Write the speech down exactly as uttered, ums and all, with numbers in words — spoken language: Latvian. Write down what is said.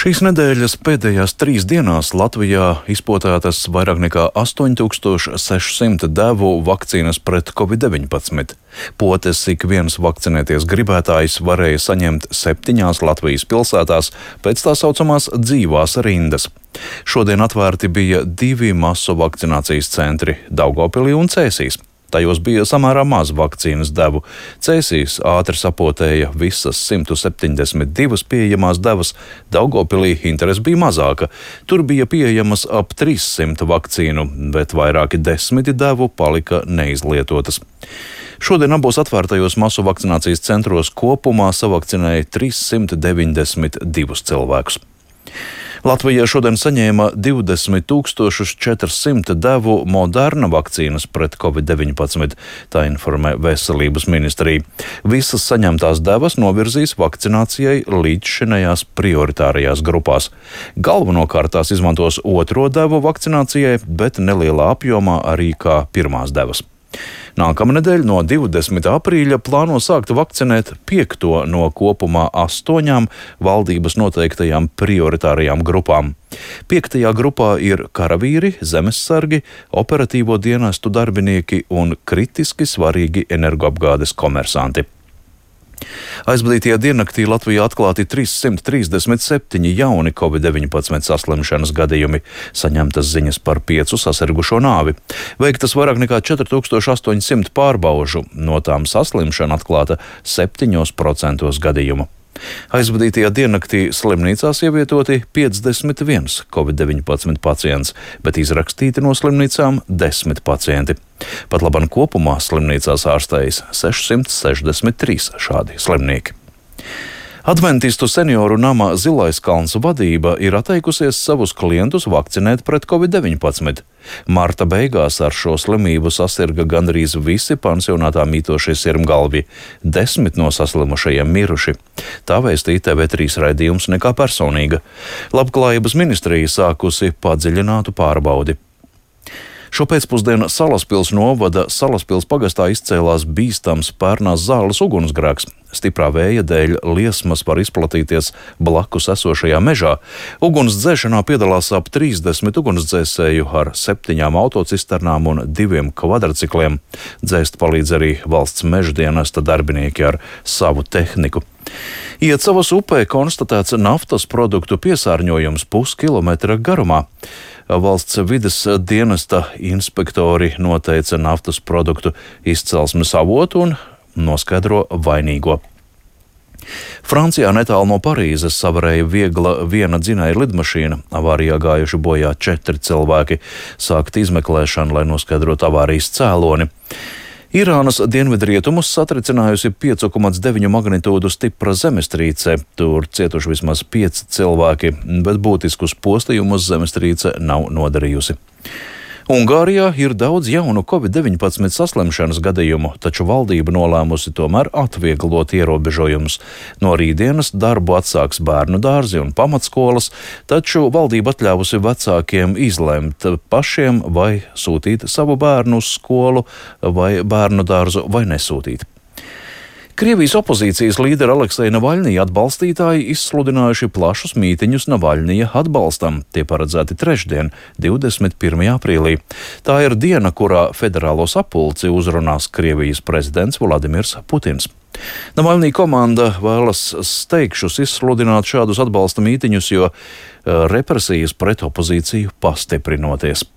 Šīs nedēļas pēdējās trīs dienās Latvijā izpotētas vairāk nekā astoņi tūkstoši seši simti devu vakcīnas pret covid deviņpadsmit. Potes ik viens vakcinēties gribētājs varēja saņemt septiņās Latvijas pilsētās pēc tā saucamās dzīvās rindas. Šodien atvērti bija divi masu vakcinācijas centri – Daugavpilī un Cēsīs. Tajos bija samērā maz vakcīnas devu. Cēsīs ātri sapotēja visas simt septiņdesmit divas pieejamās devas, Daugavpilī interese bija mazāka. Tur bija pieejamas ap trīssimt vakcīnu, bet vairāki desmiti devu palika neizlietotas. Šodien abos atvērtajos masu vakcinācijas centros kopumā savakcinēja trīssimt deviņdesmit divus cilvēkus. Latvijā šodien saņēma divdesmit tūkstoši četri simti devu Moderna vakcīnas pret covid deviņpadsmit, tā informē Veselības ministrija. Visas saņemtās devas novirzīs vakcinācijai līdzšinējās prioritārajās grupās. Galvenokārt tās izmantos otro devu vakcinācijai, bet nelielā apjomā arī kā pirmās devas. Nākamnedēļ no divdesmitā aprīļa plāno sākt vakcinēt piekto no kopumā astoņām valdības noteiktajām prioritārajām grupām. Piektajā grupā ir karavīri, zemessargi, operatīvo dienestu darbinieki un kritiski svarīgi energoapgādes komersanti. Aizvadītajā diennaktī Latvijā atklāti trīssimt trīsdesmit septiņi jauni covid deviņpadsmit saslimšanas gadījumi, saņemtas ziņas par piecu sasirgušo nāvi. Veiktas vairāk nekā četri tūkstoši astoņi simti pārbaužu, no tām saslimšana atklāta septiņos procentos gadījumu. Aizvadītajā diennaktī slimnīcās ievietoti piecdesmit viens covid deviņpadsmit pacients, bet izrakstīti no slimnīcām desmit pacienti. Pat labam kopumā slimnīcās ārstējas sešsimt sešdesmit trīs šādi slimnieki. Adventistu senioru nama Zilais kalns vadība ir atteikusies savus klientus vakcinēt pret covid deviņpadsmit. Marta beigās ar šo slimību sasirga gandrīz visi pansionātā mītošie sirmgalvi. Desmit no saslimušajiem miruši. Tā vēstīja T V trīs raidījums Nekā personīga. Labklājības ministrija sākusi padziļinātu pārbaudi. Šopēcpusdienu Salaspils novada Salaspils pagastā izcēlās bīstams pērnās zāles ugunsgrēks. Stiprā vēja dēļ liesmas var izplatīties blakus esošajā mežā. Uguns dzēšanā piedalās ap trīsdesmit ugunsdzēsēju ar septiņām autocisternām un diviem kvadrcikliem. Dzēst palīdz arī valsts meža dienesta darbinieki ar savu tehniku. Iecavas upē konstatēts naftas produktu piesārņojums puskilometra garumā. Valsts vides dienesta inspektori noteica naftas produktu izcelsmes avotu un noskaidro vainīgo. Francijā netālu no Parīzes savarēja viegla viena dzinēja lidmašīna. Avārijā gājuši bojā četri cilvēki. Sākt izmeklēšanu, lai noskaidrotu avārijas cēloni. Irānas dienvidrietumus satricinājusi piecu komats deviņu magnitūdu stipra zemestrīce. Tur cietuši vismaz pieci cilvēki, bet būtiskus postījumus zemestrīce nav nodarījusi. Ungārijā ir daudz jaunu covid deviņpadsmit saslimšanas gadījumu, taču valdība nolēmusi tomēr atvieglot ierobežojumus. No rītdienas darbu atsāks bērnu dārzi un pamatskolas, taču valdība atļāvusi vecākiem izlemt pašiem, vai sūtīt savu bērnu uz skolu vai bērnu dārzu vai nesūtīt. Krievijas opozīcijas līdera Alekseja Navaļnija atbalstītāji izsludinājuši plašus mītiņus Navaļnija atbalstam. Tie paredzēti trešdien, divdesmit pirmajā aprīlī. Tā ir diena, kurā federālo sapulci uzrunās Krievijas prezidents Vladimirs Putins. Navaļnija komanda vēlas steigšus izsludināt šādus atbalsta mītiņus, jo represijas pret opozīciju pastiprinoties.